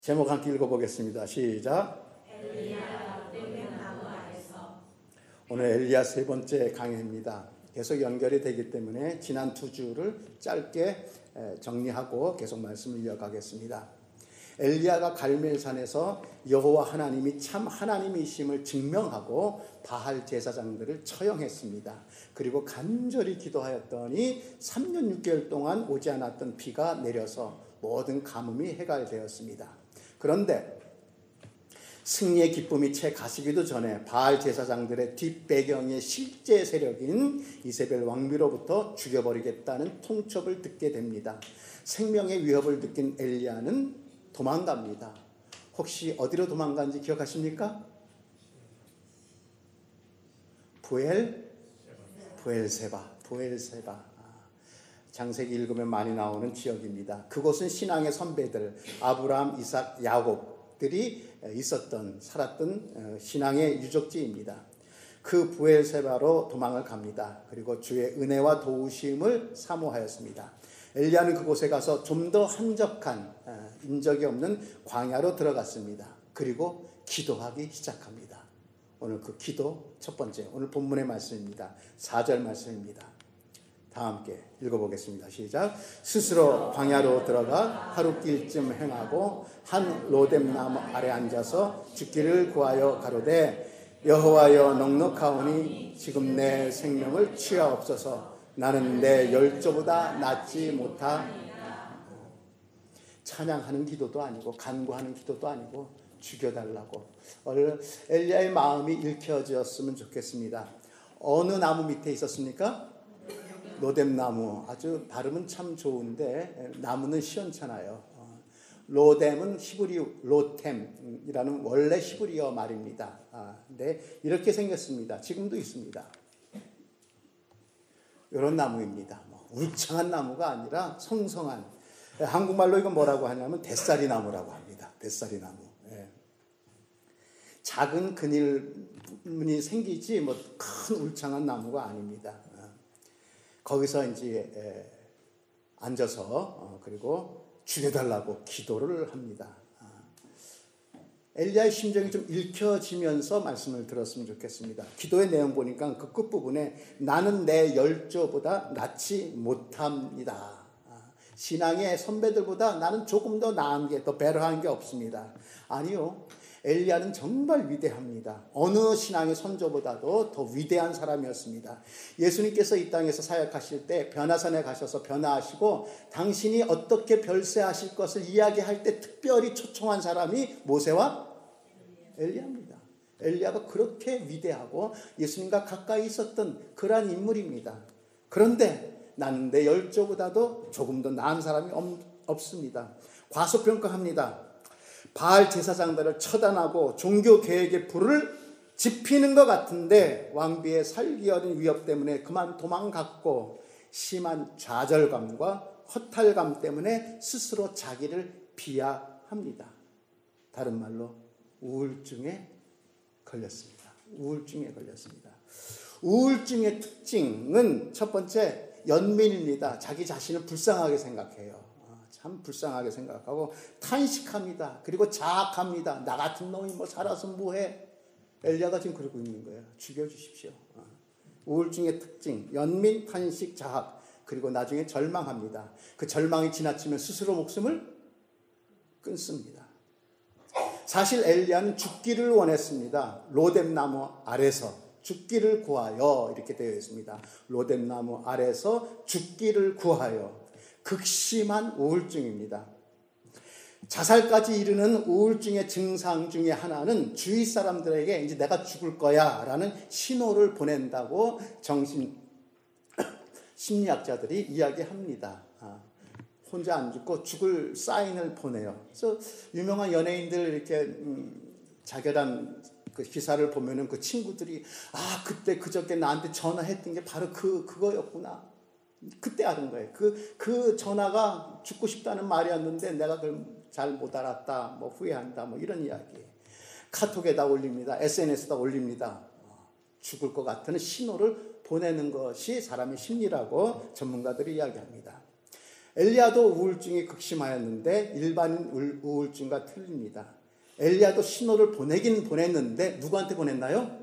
제목 함께 읽어보겠습니다. 시작. 오늘 엘리야 세 번째 강해입니다. 계속 연결이 되기 때문에 지난 두 주를 짧게 정리하고 계속 말씀을 이어가겠습니다. 엘리야가 갈멜산에서 여호와 하나님이 참 하나님이심을 증명하고 바알 제사장들을 처형했습니다. 그리고 간절히 기도하였더니 3년 6개월 동안 오지 않았던 비가 내려서 모든 가뭄이 해결되었습니다. 그런데 승리의 기쁨이 채 가시기도 전에 바알 제사장들의 뒷배경의 실제 세력인 이세벨 왕비로부터 죽여버리겠다는 통첩을 듣게 됩니다. 생명의 위협을 느낀 엘리야는 도망갑니다. 혹시 어디로 도망간지 기억하십니까? 부엘세바. 창세기 읽으면 많이 나오는 지역입니다. 그곳은 신앙의 선배들 아브라함, 이삭, 야곱들이 살았던 신앙의 유적지입니다. 그 부엘세바로 도망을 갑니다. 그리고 주의 은혜와 도우심을 사모하였습니다. 엘리야는 그곳에 가서 좀 더 한적한 인적이 없는 광야로 들어갔습니다. 그리고 기도하기 시작합니다. 오늘 그 기도 첫 번째, 오늘 본문의 말씀입니다. 4절 말씀입니다. 다 함께 읽어보겠습니다. 시작. 스스로 광야로 들어가 하루길쯤 행하고 한 로뎀나무 아래 앉아서 죽기를 구하여 가로되 여호와여 넉넉하오니 지금 내 생명을 취하옵소서. 나는 내 열조보다 낫지 못하니이다. 찬양하는 기도도 아니고 간구하는 기도도 아니고 죽여달라고. 엘리야의 마음이 읽혀졌으면 좋겠습니다. 어느 나무 밑에 있었습니까? 로뎀나무. 아주 발음은 참 좋은데 나무는 시원찮아요. 로뎀은 히브리어 로템이라는 원래 히브리어 말입니다. 근데 이렇게 생겼습니다. 지금도 있습니다. 이런 나무입니다. 울창한 나무가 아니라 성성한, 한국말로 이건 뭐라고 하냐면 대싸리 나무라고 합니다. 대싸리 나무. 작은 그늘이 생기지 큰 울창한 나무가 아닙니다. 거기서 이제 앉아서 그리고 죽여달라고 기도를 합니다. 엘리야의 심정이 좀 읽혀지면서 말씀을 들었으면 좋겠습니다. 기도의 내용 보니까 그 끝부분에 나는 내 열조보다 낫지 못합니다. 신앙의 선배들보다 나는 조금 더 나은 게, 더 베러한 게 없습니다. 아니요. 엘리야는 정말 위대합니다. 어느 신앙의 선조보다도 더 위대한 사람이었습니다. 예수님께서 이 땅에서 사역하실 때 변화산에 가셔서 변화하시고 당신이 어떻게 별세하실 것을 이야기할 때 특별히 초청한 사람이 모세와 엘리야입니다. 엘리야가 그렇게 위대하고 예수님과 가까이 있었던 그러한 인물입니다. 그런데 나는 내 열조보다도 조금 더 나은 사람이 없습니다. 과소평가합니다. 바알 제사장들을 처단하고 종교 개혁의 불을 지피는 것 같은데 왕비의 살기 어린 위협 때문에 그만 도망갔고 심한 좌절감과 허탈감 때문에 스스로 자기를 비하합니다. 다른 말로 우울증에 걸렸습니다. 우울증의 특징은 첫 번째 연민입니다. 자기 자신을 불쌍하게 생각해요. 참 불쌍하게 생각하고 탄식합니다. 그리고 자학합니다. 나 같은 놈이 살아서 뭐해? 엘리야가 지금 그러고 있는 거예요. 죽여주십시오. 우울증의 특징, 연민, 탄식, 자학, 그리고 나중에 절망합니다. 그 절망이 지나치면 스스로 목숨을 끊습니다. 사실 엘리야는 죽기를 원했습니다. 로뎀나무 아래서 죽기를 구하여, 이렇게 되어 있습니다. 로뎀나무 아래서 죽기를 구하여. 극심한 우울증입니다. 자살까지 이르는 우울증의 증상 중에 하나는 주위 사람들에게 이제 내가 죽을 거야 라는 신호를 보낸다고 심리학자들이 이야기합니다. 혼자 안 죽고 죽을 사인을 보내요. 그래서 유명한 연예인들 이렇게 자결한 그 기사를 보면은 그 친구들이 그때 그저께 나한테 전화했던 게 바로 그거였구나. 그때 알은 거예요. 그 전화가 죽고 싶다는 말이었는데 내가 그걸 잘 못 알았다, 후회한다, 이런 이야기. 카톡에다 올립니다. SNS에다 올립니다. 죽을 것 같은 신호를 보내는 것이 사람의 심리라고 전문가들이 이야기합니다. 엘리야도 우울증이 극심하였는데 일반인 우울증과 틀립니다. 엘리야도 신호를 보내긴 보냈는데 누구한테 보냈나요?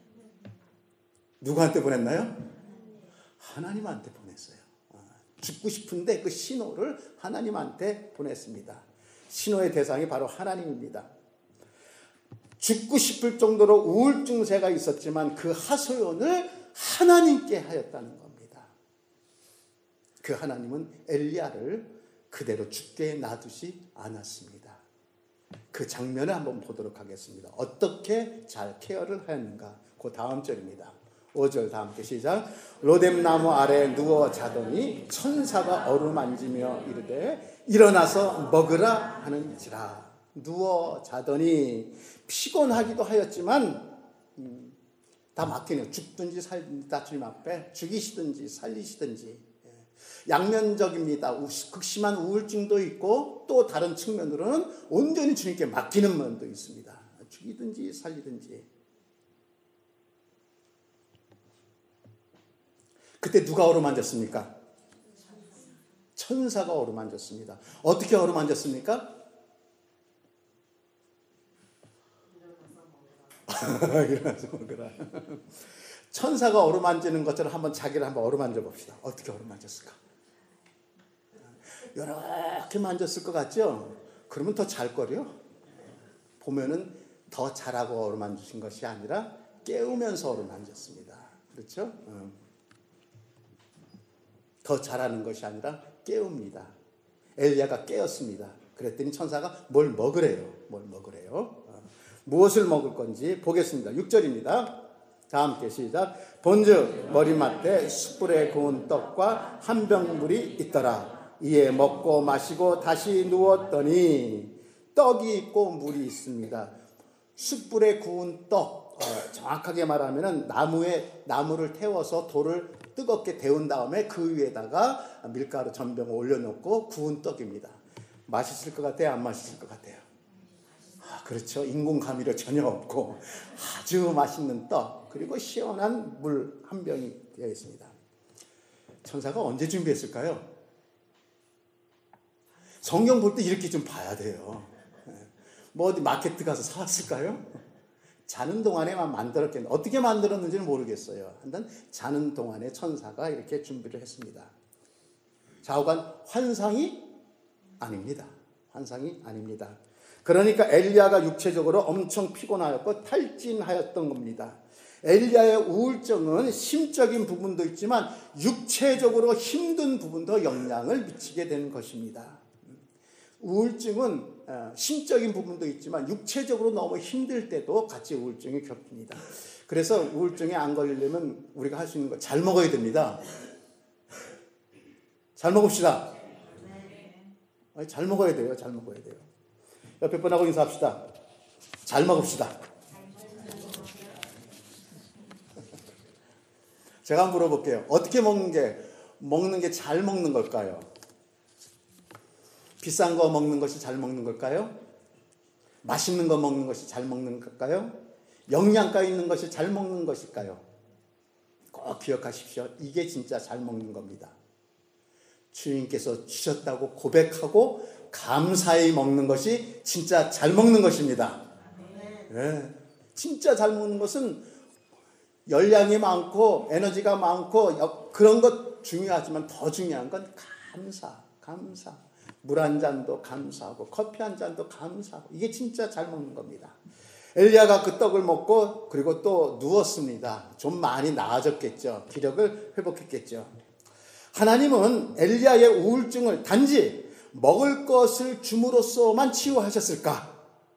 누구한테 보냈나요? 하나님한테 보냈어요. 죽고 싶은데 그 신호를 하나님한테 보냈습니다. 신호의 대상이 바로 하나님입니다. 죽고 싶을 정도로 우울증세가 있었지만 그 하소연을 하나님께 하였다는 겁니다. 그 하나님은 엘리야를 그대로 죽게 놔두지 않았습니다. 그 장면을 한번 보도록 하겠습니다. 어떻게 잘 케어를 하였는가? 그 다음 절입니다. 5절 다 함께 시작. 로뎀나무 아래에 누워 자더니 천사가 어루만지며 이르되 일어나서 먹으라 하는지라. 누워 자더니 피곤하기도 하였지만 다 막히네요. 죽든지 살든지 다 주님 앞에 죽이시든지 살리시든지. 양면적입니다. 극심한 우울증도 있고 또 다른 측면으로는 온전히 주님께 맡기는 면도 있습니다. 죽이든지 살리든지. 그때 누가 어루만졌습니까? 천사가 어루만졌습니다. 어떻게 어루만졌습니까? 일어나서 먹으라. 천사가 어루만지는 것처럼 한번 자기를 한번 어루만져 봅시다. 어떻게 어루만졌을까? 이렇게 만졌을 것 같죠? 그러면 더 잘 거려. 보면은 더 잘하고 어루만지신 것이 아니라 깨우면서 어루만졌습니다. 그렇죠? 더 잘하는 것이 아니라 깨웁니다. 엘리야가 깨었습니다. 그랬더니 천사가 뭘 먹으래요. 뭘 먹으래요. 무엇을 먹을 건지 보겠습니다. 6절입니다. 다 함께 시작. 본즉 머리맡에 숯불에 구운 떡과 한 병 물이 있더라. 이에 먹고 마시고 다시 누웠더니 떡이 있고 물이 있습니다. 숯불에 구운 떡, 정확하게 말하면 나무를 태워서 돌을 뜨겁게 데운 다음에 그 위에다가 밀가루 전병을 올려놓고 구운 떡입니다. 맛있을 것 같아요? 안 맛있을 것 같아요? 그렇죠. 인공 감미료 전혀 없고 아주 맛있는 떡, 그리고 시원한 물 한 병이 되어 있습니다. 천사가 언제 준비했을까요? 성경 볼 때 이렇게 좀 봐야 돼요. 뭐 어디 마케트 가서 사왔을까요? 자는 동안에만 만들었겠는데 어떻게 만들었는지는 모르겠어요. 하여튼 자는 동안에 천사가 이렇게 준비를 했습니다. 좌우간 환상이 아닙니다. 환상이 아닙니다. 그러니까 엘리야가 육체적으로 엄청 피곤하였고 탈진하였던 겁니다. 엘리야의 우울증은 심적인 부분도 있지만 육체적으로 힘든 부분도 영향을 미치게 되는 것입니다. 우울증은 심적인 부분도 있지만 육체적으로 너무 힘들 때도 같이 우울증이 겹칩니다. 그래서 우울증에 안 걸리려면 우리가 할 수 있는 거 잘 먹어야 됩니다. 잘 먹읍시다. 잘 먹어야 돼요. 잘 먹어야 돼요. 옆에 분하고 인사합시다. 잘 먹읍시다. 제가 한번 물어볼게요. 어떻게 먹는 게 잘 먹는 걸까요? 비싼 거 먹는 것이 잘 먹는 걸까요? 맛있는 거 먹는 것이 잘 먹는 걸까요? 영양가 있는 것이 잘 먹는 것일까요? 꼭 기억하십시오. 이게 진짜 잘 먹는 겁니다. 주님께서 주셨다고 고백하고 감사히 먹는 것이 진짜 잘 먹는 것입니다. 네. 진짜 잘 먹는 것은 열량이 많고 에너지가 많고 그런 것 중요하지만 더 중요한 건 감사. 물 한 잔도 감사하고 커피 한 잔도 감사하고 이게 진짜 잘 먹는 겁니다. 엘리야가 그 떡을 먹고 그리고 또 누웠습니다. 좀 많이 나아졌겠죠. 기력을 회복했겠죠. 하나님은 엘리야의 우울증을 단지 먹을 것을 줌으로써만 치유하셨을까?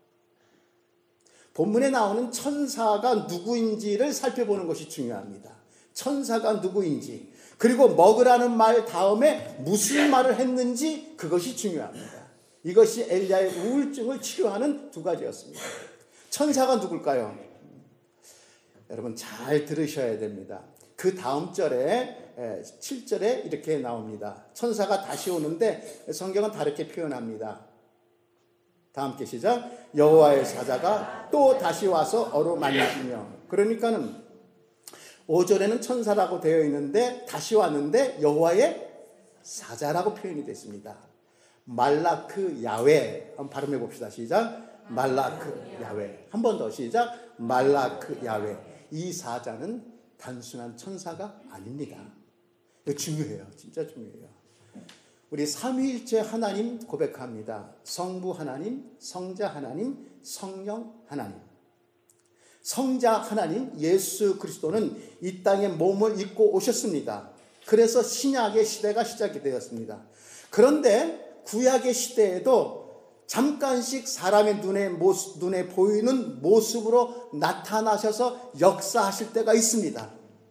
본문에 나오는 천사가 누구인지를 살펴보는 것이 중요합니다. 천사가 누구인지, 그리고 먹으라는 말 다음에 무슨 말을 했는지 그것이 중요합니다. 이것이 엘리야의 우울증을 치료하는 두 가지였습니다. 천사가 누굴까요? 여러분 잘 들으셔야 됩니다. 그 다음 절에 7절에 이렇게 나옵니다. 천사가 다시 오는데 성경은 다르게 표현합니다. 다 함께 시작. 여호와의 사자가 또 다시 와서 어루만지며. 그러니까는 5절에는 천사라고 되어 있는데 다시 왔는데 여호와의 사자라고 표현이 됐습니다. 말라크 야훼. 한번 발음해 봅시다. 시작. 말라크 야훼. 한 번 더 시작. 말라크 야훼. 이 사자는 단순한 천사가 아닙니다. 이거 중요해요. 진짜 중요해요. 우리 삼위일체 하나님 고백합니다. 성부 하나님, 성자 하나님, 성령 하나님. 성자 하나님 예수 그리스도는 이 땅에 몸을 입고 오셨습니다. 그래서 신약의 시대가 시작이 되었습니다. 그런데 구약의 시대에도 잠깐씩 사람의 눈에 보이는 모습으로 나타나셔서 역사하실 때가 있습니다.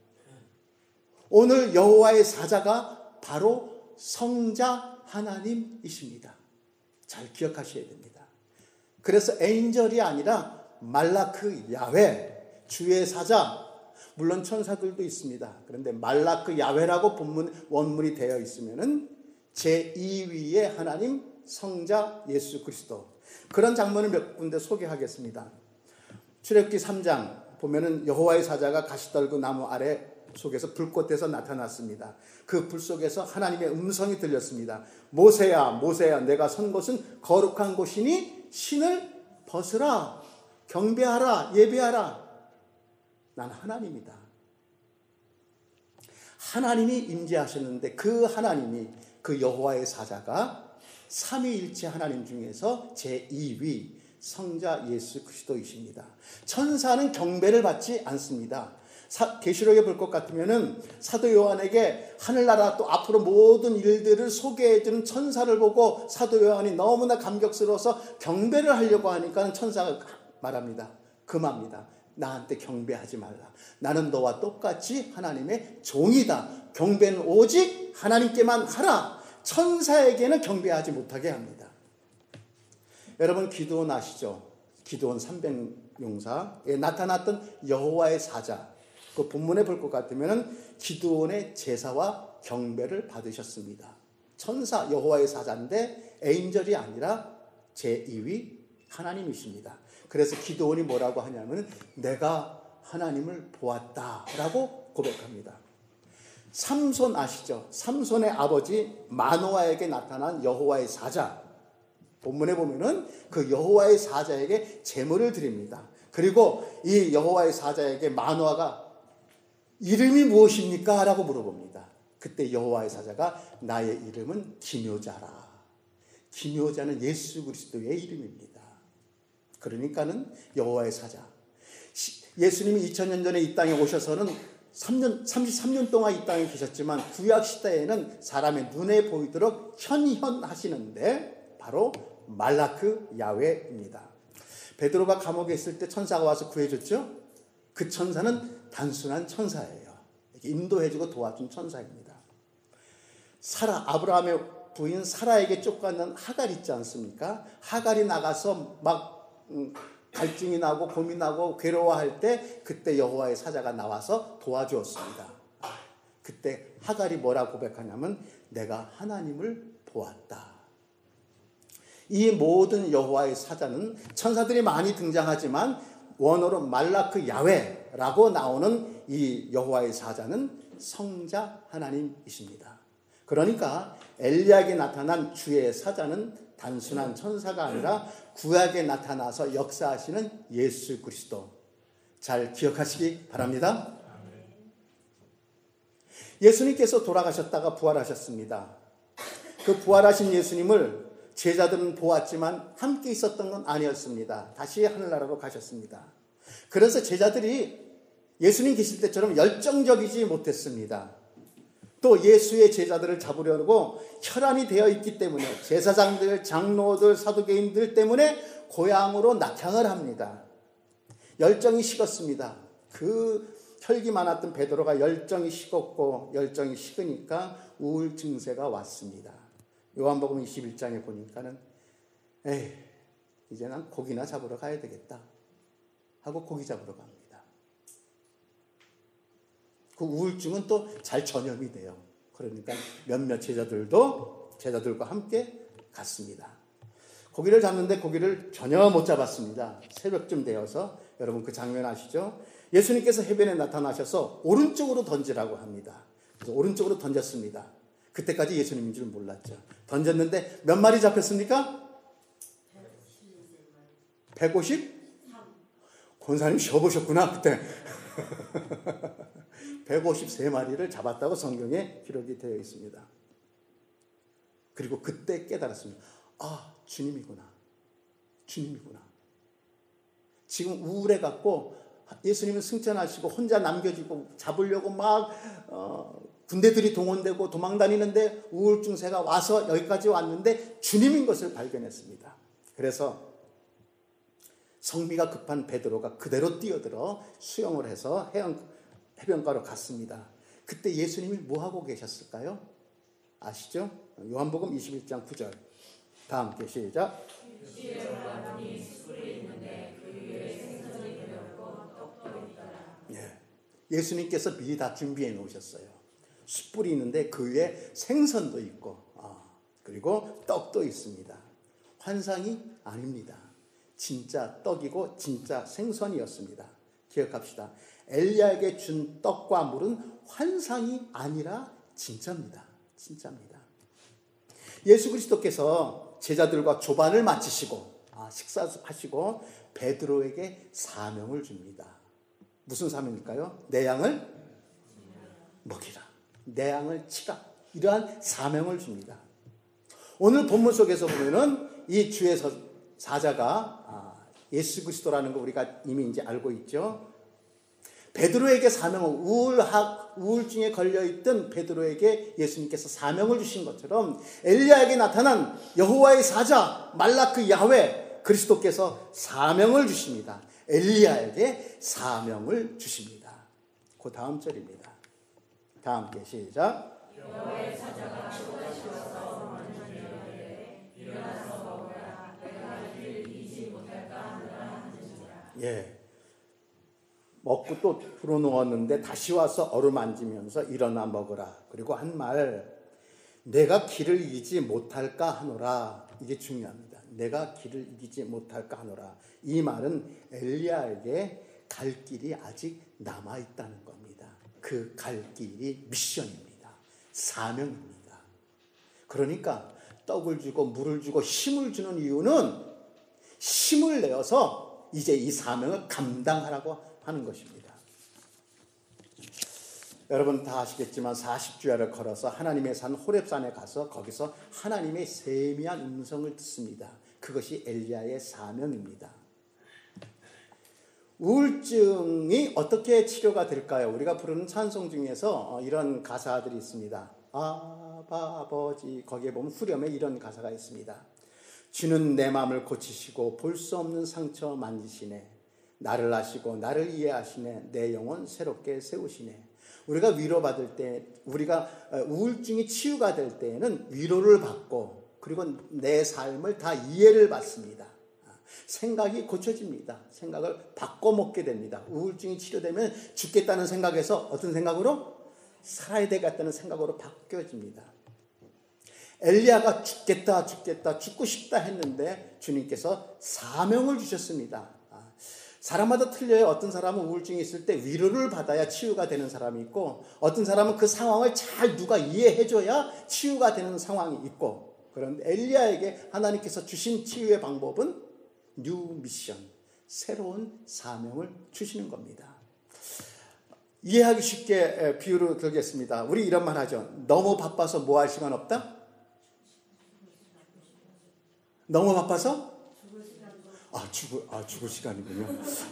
오늘 여호와의 사자가 바로 성자 하나님이십니다. 잘 기억하셔야 됩니다. 그래서 엔젤이 아니라 말라크 야훼, 주의 사자. 물론 천사들도 있습니다. 그런데 말라크 야훼라고 원문이 되어 있으면은 제2위의 하나님 성자 예수 그리스도. 그런 장면을 몇 군데 소개하겠습니다. 출애굽기 3장 보면은 여호와의 사자가 가시떨그 나무 아래 속에서 불꽃에서 나타났습니다. 그 불 속에서 하나님의 음성이 들렸습니다. 모세야, 모세야, 내가 선 곳은 거룩한 곳이니 신을 벗으라, 경배하라, 예배하라. 난 하나님이다. 하나님이 임재하셨는데 그 하나님이, 그 여호와의 사자가 삼위일체 하나님 중에서 제2위 성자 예수 그리스도이십니다. 천사는 경배를 받지 않습니다. 계시록에 볼 것 같으면은 사도 요한에게 하늘나라 또 앞으로 모든 일들을 소개해주는 천사를 보고 사도 요한이 너무나 감격스러워서 경배를 하려고 하니까 천사가 말합니다. 금합니다. 나한테 경배하지 말라. 나는 너와 똑같이 하나님의 종이다. 경배는 오직 하나님께만 하라. 천사에게는 경배하지 못하게 합니다. 여러분 기드온 아시죠? 기드온 300용사에 나타났던 여호와의 사자. 그 본문에 볼 것 같으면 기드온의 제사와 경배를 받으셨습니다. 천사 여호와의 사자인데 엔젤이 아니라 제2위 하나님이십니다. 그래서 기드온이 뭐라고 하냐면 내가 하나님을 보았다라고 고백합니다. 삼손 아시죠? 삼손의 아버지 마노아에게 나타난 여호와의 사자. 본문에 보면은 그 여호와의 사자에게 제물을 드립니다. 그리고 이 여호와의 사자에게 마노아가 이름이 무엇입니까? 라고 물어봅니다. 그때 여호와의 사자가 나의 이름은 기묘자라. 기묘자는 예수 그리스도의 이름입니다. 그러니까는 여호와의 사자. 예수님이 2000년 전에 이 땅에 오셔서는 33년 동안 이 땅에 계셨지만 구약 시대에는 사람의 눈에 보이도록 현현하시는데 바로 말라크 야훼입니다. 베드로가 감옥에 있을 때 천사가 와서 구해줬죠. 그 천사는 단순한 천사예요. 인도해주고 도와준 천사입니다. 아브라함의 부인 사라에게 쫓겨난 하갈 있지 않습니까? 하갈이 나가서 막 갈증이 나고 고민하고 괴로워할 때 그때 여호와의 사자가 나와서 도와주었습니다. 그때 하갈이 뭐라 고백하냐면 내가 하나님을 보았다. 이 모든 여호와의 사자는 천사들이 많이 등장하지만 원어로 말라크 야훼라고 나오는 이 여호와의 사자는 성자 하나님이십니다. 그러니까 엘리야에게 나타난 주의 사자는 단순한 천사가 아니라 구약에 나타나서 역사하시는 예수 그리스도. 잘 기억하시기 바랍니다. 예수님께서 돌아가셨다가 부활하셨습니다. 그 부활하신 예수님을 제자들은 보았지만 함께 있었던 건 아니었습니다. 다시 하늘나라로 가셨습니다. 그래서 제자들이 예수님 계실 때처럼 열정적이지 못했습니다. 또 예수의 제자들을 잡으려고 혈안이 되어 있기 때문에 제사장들, 장로들, 사두개인들 때문에 고향으로 낙향을 합니다. 열정이 식었습니다. 그 혈기 많았던 베드로가 열정이 식었고 열정이 식으니까 우울 증세가 왔습니다. 요한복음 21장에 보니까는 이제 난 고기나 잡으러 가야 되겠다 하고 고기 잡으러 갑니다. 그 우울증은 또 잘 전염이 돼요. 그러니까 몇몇 제자들과 함께 갔습니다. 고기를 잡는데 고기를 전혀 못 잡았습니다. 새벽쯤 되어서 여러분 그 장면 아시죠? 예수님께서 해변에 나타나셔서 오른쪽으로 던지라고 합니다. 그래서 오른쪽으로 던졌습니다. 그때까지 예수님인 줄 몰랐죠. 던졌는데 몇 마리 잡혔습니까? 150? 권사님 쉬어보셨구나 그때. 153마리를 잡았다고 성경에 기록이 되어 있습니다. 그리고 그때 깨달았습니다. 아, 주님이구나. 주님이구나. 지금 우울해갖고 예수님은 승천하시고 혼자 남겨지고 잡으려고 막 군대들이 동원되고 도망다니는데 우울증세가 와서 여기까지 왔는데 주님인 것을 발견했습니다. 그래서 성미가 급한 베드로가 그대로 뛰어들어 수영을 해서 해변가로 갔습니다. 그때 예수님이 뭐하고 계셨을까요? 아시죠? 요한복음 21장 9절. 다 함께 시작. 예수님께서 미리 다 준비해 놓으셨어요. 숯불이 있는데 그 위에 생선도 있고 그리고 떡도 있습니다. 환상이 아닙니다. 진짜 떡이고 진짜 생선이었습니다. 기억합시다. 엘리야에게 준 떡과 물은 환상이 아니라 진짜입니다. 진짜입니다. 예수 그리스도께서 제자들과 조반을 마치시고 식사하시고 베드로에게 사명을 줍니다. 무슨 사명일까요? 내 양을 먹이라. 내 양을 치라. 이러한 사명을 줍니다. 오늘 본문 속에서 보면은 이 주의 사자가 예수 그리스도라는 거 우리가 이미 이제 알고 있죠. 베드로에게 사명을 우울증에 걸려있던 베드로에게 예수님께서 사명을 주신 것처럼 엘리야에게 나타난 여호와의 사자 말라크 야훼 그리스도께서 사명을 주십니다. 엘리야에게 사명을 주십니다. 그 다음 절입니다. 다 함께 시작. 여호와의 사자가 쏟아지어서 만나게 일어나서 먹으라. 내가 이를 이기지 못할까 하노라. 예. 먹고 또 풀어놓았는데 다시 와서 어루만지면서 일어나 먹으라. 그리고 한 말, 내가 길을 이기지 못할까 하노라. 이게 중요합니다. 내가 길을 이기지 못할까 하노라. 이 말은 엘리야에게 갈 길이 아직 남아있다는 겁니다. 그 갈 길이 미션입니다. 사명입니다. 그러니까 떡을 주고 물을 주고 힘을 주는 이유는 힘을 내어서 이제 이 사명을 감당하라고 하는 것입니다. 여러분 다 아시겠지만 40주야를 걸어서 하나님의 산 호렙산에 가서 거기서 하나님의 세미한 음성을 듣습니다. 그것이 엘리야의 사명입니다. 우울증이 어떻게 치료가 될까요? 우리가 부르는 찬송 중에서 이런 가사들이 있습니다. 아버지, 거기에 보면 후렴에 이런 가사가 있습니다. 주는 내 마음을 고치시고 볼 수 없는 상처 만지시네. 나를 아시고 나를 이해하시네. 내 영혼 새롭게 세우시네. 우리가 위로받을 때, 우리가 우울증이 치유가 될 때에는 위로를 받고 그리고 내 삶을 다 이해를 받습니다. 생각이 고쳐집니다. 생각을 바꿔먹게 됩니다. 우울증이 치료되면 죽겠다는 생각에서 어떤 생각으로? 살아야 되겠다는 생각으로 바뀌어집니다. 엘리야가 죽겠다 죽고 싶다 했는데 주님께서 사명을 주셨습니다. 사람마다 틀려요. 어떤 사람은 우울증이 있을 때 위로를 받아야 치유가 되는 사람이 있고 어떤 사람은 그 상황을 잘 누가 이해해줘야 치유가 되는 상황이 있고 그런데 엘리야에게 하나님께서 주신 치유의 방법은 뉴 미션, 새로운 사명을 주시는 겁니다. 이해하기 쉽게 비유를 들겠습니다. 우리 이런 말 하죠. 너무 바빠서 뭐 할 시간 없다? 너무 바빠서? 죽을 시간이군요.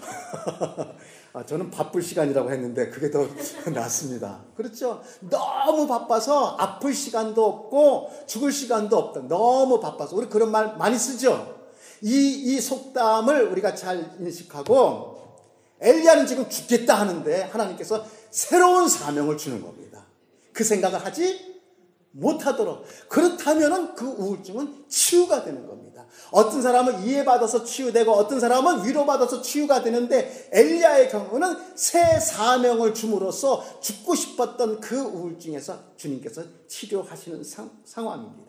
저는 바쁠 시간이라고 했는데 그게 더 낫습니다. 그렇죠? 너무 바빠서 아플 시간도 없고 죽을 시간도 없다. 너무 바빠서. 우리 그런 말 많이 쓰죠? 이 속담을 우리가 잘 인식하고 엘리야는 지금 죽겠다 하는데 하나님께서 새로운 사명을 주는 겁니다. 그 생각을 하지 못하도록. 그렇다면 그 우울증은 치유가 되는 겁니다. 어떤 사람은 이해받아서 치유되고 어떤 사람은 위로받아서 치유가 되는데 엘리야의 경우는 새 사명을 줌으로써 죽고 싶었던 그 우울증에서 주님께서 치료하시는 상황입니다.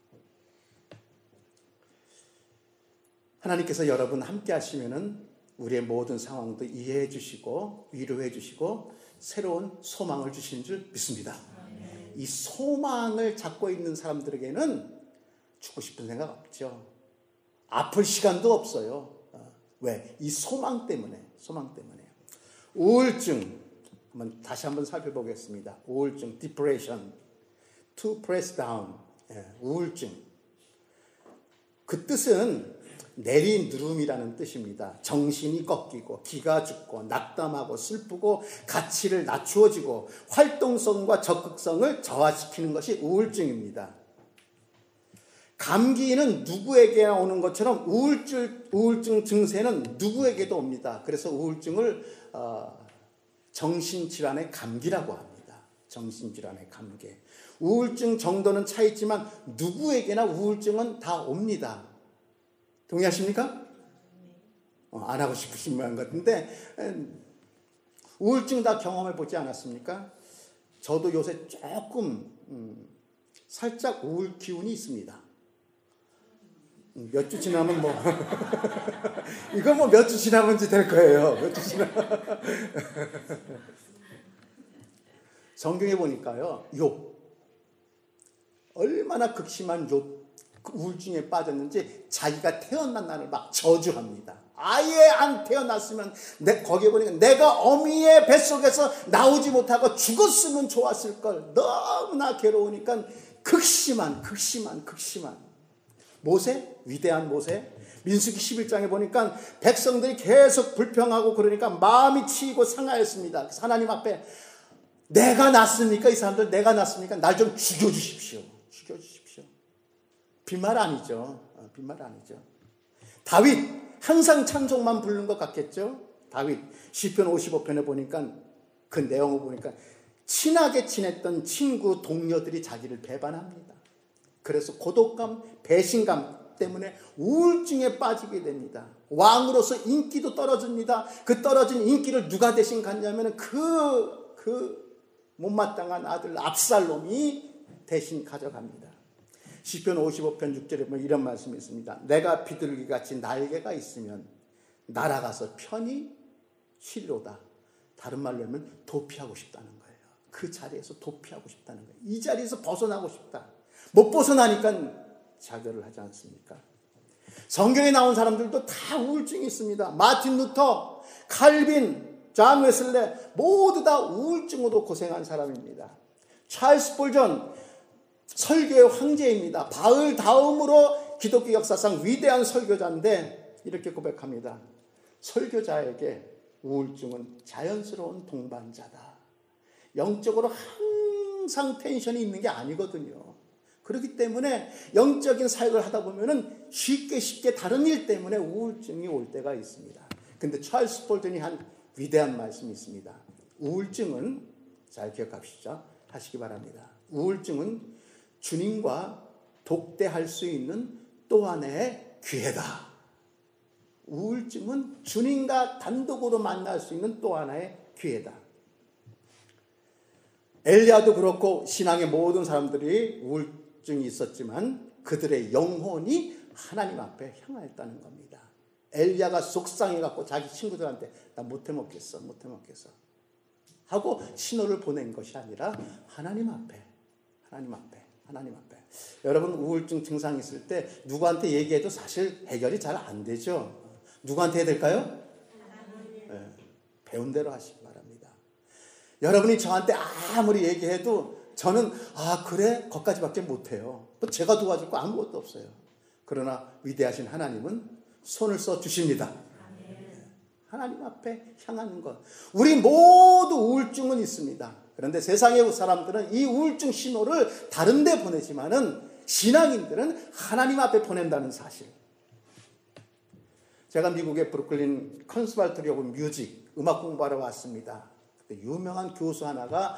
하나님께서 여러분 함께 하시면은 우리의 모든 상황도 이해해 주시고 위로해 주시고 새로운 소망을 주시는 줄 믿습니다. 이 소망을 잡고 있는 사람들에게는 죽고 싶은 생각 없죠. 아플 시간도 없어요. 왜? 이 소망 때문에. 우울증 다시 한번 살펴보겠습니다. 우울증, depression, to press down. 우울증. 그 뜻은 내리누름이라는 뜻입니다. 정신이 꺾이고 기가 죽고 낙담하고 슬프고 가치를 낮추어지고 활동성과 적극성을 저하시키는 것이 우울증입니다. 감기는 누구에게나 오는 것처럼 우울증 증세는 누구에게도 옵니다. 그래서 우울증을 정신질환의 감기라고 합니다. 정신질환의 감기. 우울증 정도는 차있지만 누구에게나 우울증은 다 옵니다. 동의하십니까? 안 하고 싶으신 모양 같은데 우울증 다 경험해 보지 않았습니까? 저도 요새 조금 살짝 우울 기운이 있습니다. 몇 주 지나면 뭐 이거 뭐 몇 주 지나면 이제 될 거예요. 몇 주 지나. 성경에 보니까요, 욥 얼마나 극심한 욥 우울증에 빠졌는지 자기가 태어난 날을 막 저주합니다. 아예 안 태어났으면 거기에 보니까 내가 어미의 뱃속에서 나오지 못하고 죽었으면 좋았을 걸. 너무나 괴로우니까 극심한 모세, 위대한 모세. 민수기 11장에 보니까 백성들이 계속 불평하고 그러니까 마음이 치이고 상하였습니다. 하나님 앞에 내가 낳습니까? 이 사람들 내가 낳습니까? 날 좀 죽여주십시오. 빈말 아니죠. 다윗 항상 찬송만 부르는 것 같겠죠. 다윗 시편 55편에 보니까 그 내용을 보니까 친하게 지냈던 친구 동료들이 자기를 배반합니다. 그래서 고독감, 배신감 때문에 우울증에 빠지게 됩니다. 왕으로서 인기도 떨어집니다. 그 떨어진 인기를 누가 대신 갖냐면 그 못마땅한 아들 압살롬이 대신 가져갑니다. 시편 55편 6절에 보면 이런 말씀이 있습니다. 내가 비둘기같이 날개가 있으면 날아가서 편히 쉬리로다. 다른 말로 하면 도피하고 싶다는 거예요. 그 자리에서 도피하고 싶다는 거예요. 이 자리에서 벗어나고 싶다. 못 벗어나니까 자결을 하지 않습니까? 성경에 나온 사람들도 다 우울증이 있습니다. 마틴 루터, 칼빈, 존 웨슬레 모두 다 우울증으로 고생한 사람입니다. 찰스 스펄전 설교의 황제입니다. 바울 다음으로 기독교 역사상 위대한 설교자인데 이렇게 고백합니다. 설교자에게 우울증은 자연스러운 동반자다. 영적으로 항상 텐션이 있는 게 아니거든요. 그렇기 때문에 영적인 사역을 하다 보면은 쉽게 다른 일 때문에 우울증이 올 때가 있습니다. 근데 찰스 스펄전이 한 위대한 말씀이 있습니다. 우울증은 잘 기억하시죠? 하시기 바랍니다. 우울증은 주님과 독대할 수 있는 또 하나의 기회다. 우울증은 주님과 단독으로 만날 수 있는 또 하나의 기회다. 엘리야도 그렇고 신앙의 모든 사람들이 우울증이 있었지만 그들의 영혼이 하나님 앞에 향하였다는 겁니다. 엘리야가 속상해갖고 자기 친구들한테 나 못해 먹겠어 하고 신호를 보낸 것이 아니라 하나님 앞에. 여러분 우울증 증상이 있을 때 누구한테 얘기해도 사실 해결이 잘 안 되죠. 누구한테 해야 될까요? 네, 배운 대로 하시기 바랍니다. 여러분이 저한테 아무리 얘기해도 저는 그래? 거기까지밖에 못해요. 또 제가 도와줄 거 아무것도 없어요. 그러나 위대하신 하나님은 손을 써 주십니다. 하나님 앞에 향하는 것. 우리 모두 우울증은 있습니다. 그런데 세상의 사람들은 이 우울증 신호를 다른 데 보내지만은 신앙인들은 하나님 앞에 보낸다는 사실. 제가 미국의 브루클린 컨서버토리 오브 뮤직 음악 공부하러 왔습니다. 그때 유명한 교수 하나가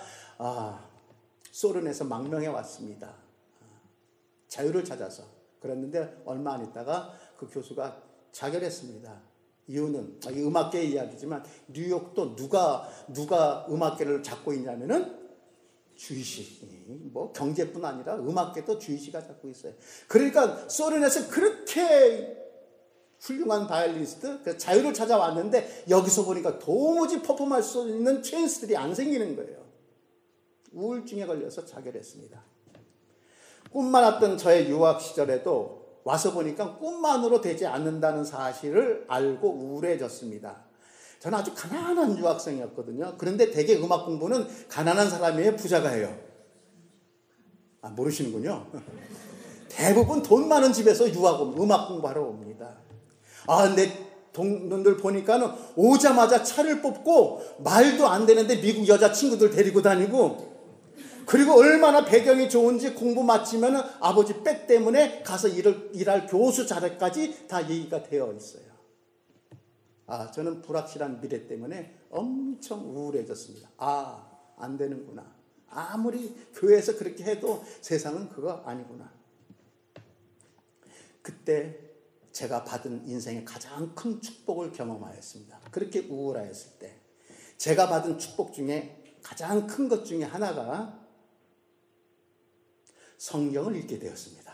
소련에서 망명해 왔습니다. 자유를 찾아서. 그랬는데 얼마 안 있다가 그 교수가 자결했습니다. 이유는 이 음악계의 이야기지만 뉴욕도 누가 음악계를 잡고 있냐면은 주이시. 뭐 경제뿐 아니라 음악계도 주이시가 잡고 있어요. 그러니까 소련에서 그렇게 훌륭한 바이올리니스트 자유를 찾아왔는데 여기서 보니까 도무지 퍼폼할 수 있는 찬스들이 안 생기는 거예요. 우울증에 걸려서 자결했습니다. 꿈만 왔던 저의 유학 시절에도 와서 보니까 꿈만으로 되지 않는다는 사실을 알고 우울해졌습니다. 저는 아주 가난한 유학생이었거든요. 그런데 대개 음악 공부는 가난한 사람이 부자가 해요. 모르시는군요. 대부분 돈 많은 집에서 음악 공부하러 옵니다. 근데 동료들 보니까는 오자마자 차를 뽑고 말도 안 되는데 미국 여자친구들 데리고 다니고, 그리고 얼마나 배경이 좋은지 공부 마치면 아버지 백 때문에 가서 일할 교수 자리까지 다 얘기가 되어 있어요. 저는 불확실한 미래 때문에 엄청 우울해졌습니다. 안 되는구나. 아무리 교회에서 그렇게 해도 세상은 그거 아니구나. 그때 제가 받은 인생의 가장 큰 축복을 경험하였습니다. 그렇게 우울하였을 때 제가 받은 축복 중에 가장 큰 것 중에 하나가 성경을 읽게 되었습니다.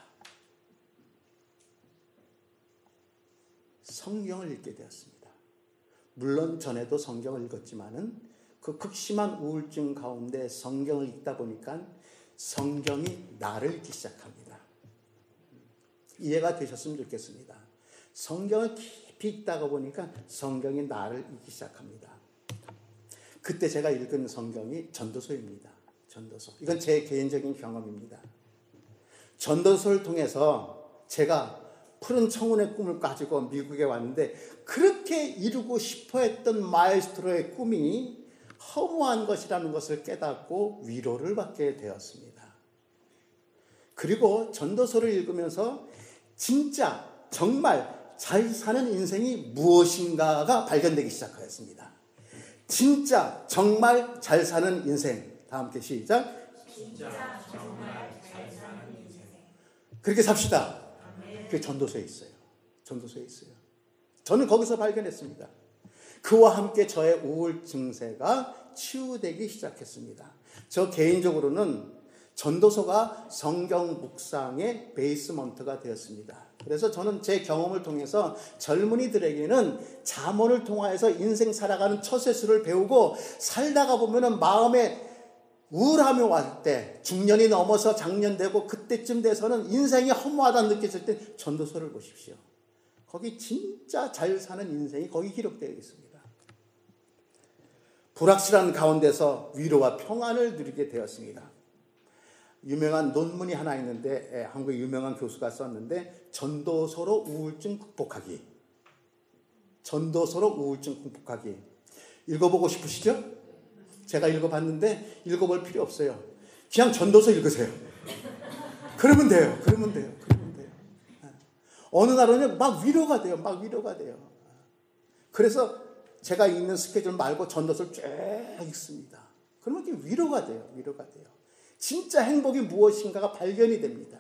성경을 읽게 되었습니다. 물론 전에도 성경을 읽었지만은 그 극심한 우울증 가운데 성경을 읽다 보니까 성경이 나를 읽기 시작합니다. 이해가 되셨으면 좋겠습니다. 성경을 깊이 읽다가 보니까 성경이 나를 읽기 시작합니다. 그때 제가 읽은 성경이 전도서입니다. 전도서. 이건 제 개인적인 경험입니다. 전도서를 통해서 제가 푸른 청운의 꿈을 가지고 미국에 왔는데 그렇게 이루고 싶어 했던 마에스트로의 꿈이 허무한 것이라는 것을 깨닫고 위로를 받게 되었습니다. 그리고 전도서를 읽으면서 진짜 정말 잘 사는 인생이 무엇인가가 발견되기 시작하였습니다. 진짜 정말 잘 사는 인생. 다 함께 시작. 진짜 정말 잘 사는 인생. 그렇게 삽시다. 그게 전도서에 있어요. 전도서에 있어요. 저는 거기서 발견했습니다. 그와 함께 저의 우울 증세가 치유되기 시작했습니다. 저 개인적으로는 전도서가 성경 묵상의 베이스먼트가 되었습니다. 그래서 저는 제 경험을 통해서 젊은이들에게는 잠언을 통하여서 인생 살아가는 처세술을 배우고 살다가 보면은 마음에 우울함이 왔을 때, 중년이 넘어서 장년되고 그때쯤 돼서는 인생이 허무하다 느껴질 때 전도서를 보십시오. 거기 진짜 잘 사는 인생이 거기 기록되어 있습니다. 불확실한 가운데서 위로와 평안을 누리게 되었습니다. 유명한 논문이 하나 있는데 한국의 유명한 교수가 썼는데 전도서로 우울증 극복하기. 전도서로 우울증 극복하기. 읽어보고 싶으시죠? 제가 읽어봤는데 읽어볼 필요 없어요. 그냥 전도서 읽으세요. 그러면 돼요. 그러면 돼요. 그러면 돼요. 어느 날은 막 위로가 돼요. 막 위로가 돼요. 그래서 제가 읽는 스케줄 말고 전도서를 쭉 읽습니다. 그러면 이게 위로가 돼요. 위로가 돼요. 진짜 행복이 무엇인가가 발견이 됩니다.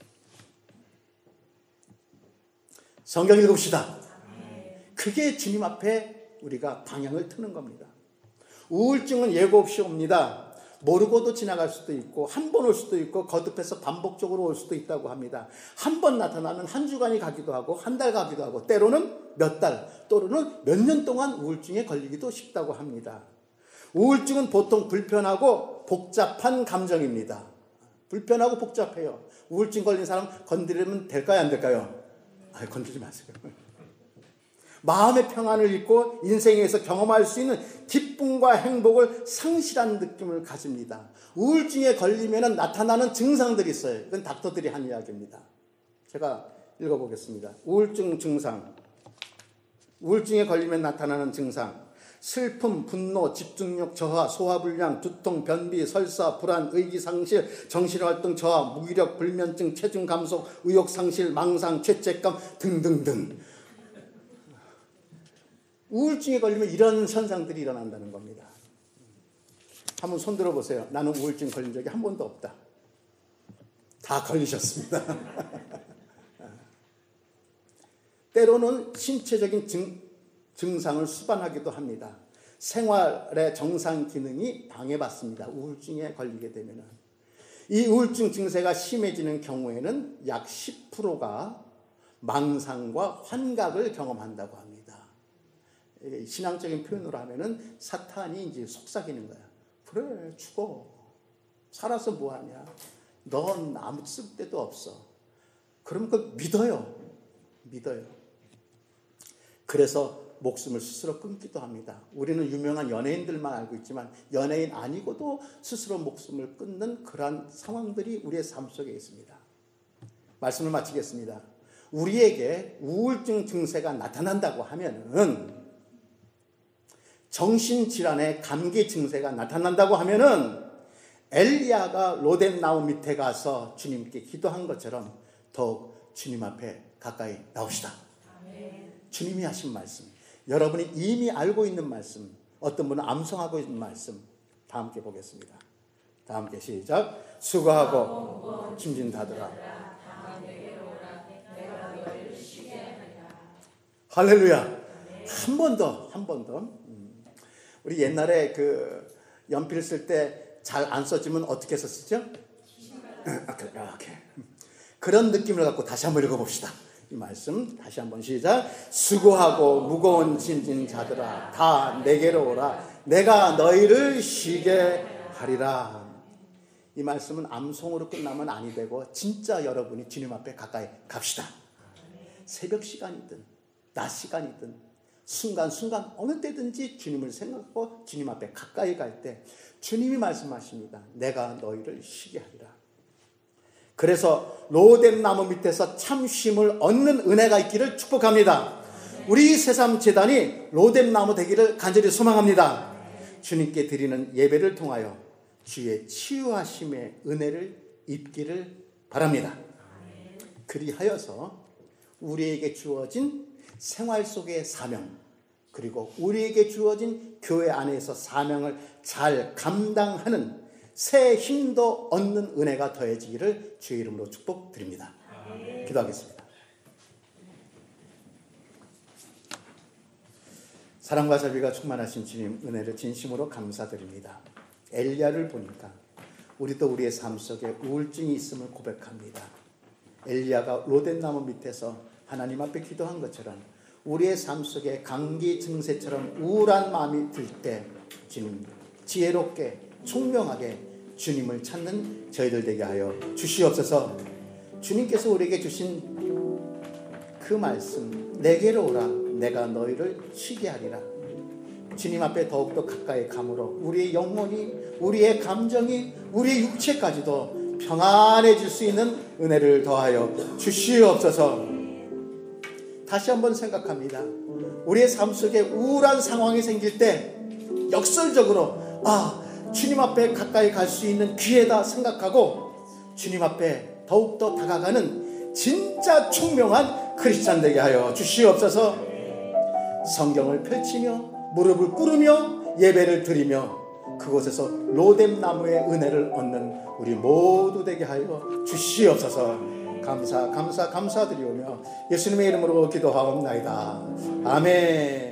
성경 읽읍시다. 그게 주님 앞에 우리가 방향을 트는 겁니다. 우울증은 예고 없이 옵니다. 모르고도 지나갈 수도 있고 한 번 올 수도 있고 거듭해서 반복적으로 올 수도 있다고 합니다. 한 번 나타나면 한 주간이 가기도 하고 한 달 가기도 하고 때로는 몇 달 또는 몇 년 동안 우울증에 걸리기도 쉽다고 합니다. 우울증은 보통 불편하고 복잡한 감정입니다. 불편하고 복잡해요. 우울증 걸린 사람 건드리면 될까요? 안 될까요? 건드리지 마세요. 마음의 평안을 잃고 인생에서 경험할 수 있는 기쁨과 행복을 상실한 느낌을 가집니다. 우울증에 걸리면 나타나는 증상들이 있어요. 이건 닥터들이 한 이야기입니다. 제가 읽어보겠습니다. 우울증 증상. 우울증에 걸리면 나타나는 증상. 슬픔, 분노, 집중력 저하, 소화불량, 두통, 변비, 설사, 불안, 의기상실, 정신활동 저하, 무기력, 불면증, 체중 감소, 의욕상실, 망상, 죄책감 등등등. 우울증에 걸리면 이런 현상들이 일어난다는 겁니다. 한번 손 들어보세요. 나는 우울증 걸린 적이 한 번도 없다. 다 걸리셨습니다. 때로는 신체적인 증상을 수반하기도 합니다. 생활의 정상 기능이 방해받습니다. 우울증에 걸리게 되면. 이 우울증 증세가 심해지는 경우에는 약 10%가 망상과 환각을 경험한다고 합니다. 신앙적인 표현으로 하면은 사탄이 이제 속삭이는 거야. 그래, 죽어. 살아서 뭐하냐? 넌 아무 쓸데도 없어. 그럼 그걸 믿어요. 그래서 목숨을 스스로 끊기도 합니다. 우리는 유명한 연예인들만 알고 있지만 연예인 아니고도 스스로 목숨을 끊는 그러한 상황들이 우리의 삶 속에 있습니다. 말씀을 마치겠습니다. 우리에게 우울증 증세가 나타난다고 하면은, 정신질환의 감기 증세가 나타난다고 하면은 엘리야가 로뎀나무 밑에 가서 주님께 기도한 것처럼 더욱 주님 앞에 가까이 나옵시다. 아멘. 주님이 하신 말씀, 여러분이 이미 알고 있는 말씀, 어떤 분은 암송하고 있는 말씀, 다 함께 보겠습니다. 다 함께 시작. 수고하고 힘진 자들아, 할렐루야. 한 번 더. 우리 옛날에 그 연필 쓸 때 잘 안 써지면 어떻게 썼었죠? 이렇게. 그런 느낌을 갖고 다시 한번 읽어봅시다. 이 말씀 다시 한번 시작. 수고하고 무거운 짐진 자들아, 다 내게로 오라. 내가 너희를 쉬게 하리라. 이 말씀은 암송으로 끝나면 아니 되고 진짜 여러분이 주님 앞에 가까이 갑시다. 새벽 시간이든 낮 시간이든 순간순간 어느 때든지 주님을 생각하고 주님 앞에 가까이 갈 때 주님이 말씀하십니다. 내가 너희를 쉬게 하리라. 그래서 로뎀나무 밑에서 참 쉼을 얻는 은혜가 있기를 축복합니다. 우리 새삼재단이 로뎀나무 되기를 간절히 소망합니다. 주님께 드리는 예배를 통하여 주의 치유하심의 은혜를 입기를 바랍니다. 그리하여서 우리에게 주어진 생활 속의 사명, 그리고 우리에게 주어진 교회 안에서 사명을 잘 감당하는 새 힘도 얻는 은혜가 더해지기를 주의 이름으로 축복드립니다. 기도하겠습니다. 사랑과 자비가 충만하신 주님, 은혜를 진심으로 감사드립니다. 엘리야를 보니까 우리도 우리의 삶 속에 우울증이 있음을 고백합니다. 엘리야가 로뎀나무 밑에서 하나님 앞에 기도한 것처럼 우리의 삶 속에 감기 증세처럼 우울한 마음이 들 때 주님 지혜롭게 총명하게 주님을 찾는 저희들 되게 하여 주시옵소서. 주님께서 우리에게 주신 그 말씀, 내게로 오라. 내가 너희를 쉬게 하리라. 주님 앞에 더욱더 가까이 감으로 우리의 영혼이, 우리의 감정이, 우리의 육체까지도 평안해질 수 있는 은혜를 더하여 주시옵소서. 다시 한번 생각합니다. 우리의 삶 속에 우울한 상황이 생길 때 역설적으로 주님 앞에 가까이 갈 수 있는 기회다 생각하고 주님 앞에 더욱더 다가가는 진짜 총명한 크리스찬 되게 하여 주시옵소서. 성경을 펼치며 무릎을 꿇으며 예배를 드리며 그곳에서 로뎀나무의 은혜를 얻는 우리 모두 되게 하여 주시옵소서. 감사드리오며 예수님의 이름으로 기도하옵나이다. 아멘.